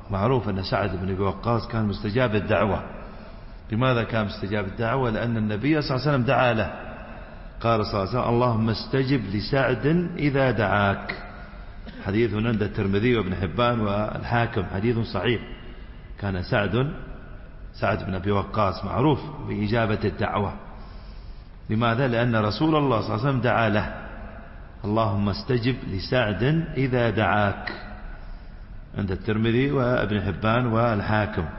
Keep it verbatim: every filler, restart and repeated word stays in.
معروف أن سعد بن أبي وقاص كان مستجاب الدعوة. لماذا كان مستجاب الدعوة؟ لأن النبي صلى الله عليه وسلم دعا له، قال صلى الله عليه وسلم اللهم استجب لسعد إذا دعاك. حديث عند الترمذي وابن حبان والحاكم، حديث صحيح. كان سعد سعد بن أبي وقاص معروف بإجابة الدعوة. لماذا؟ لأن رسول الله صلى الله عليه وسلم دعا له اللهم استجب لسعد إذا دعاك، عند الترمذي وابن حبان والحاكم.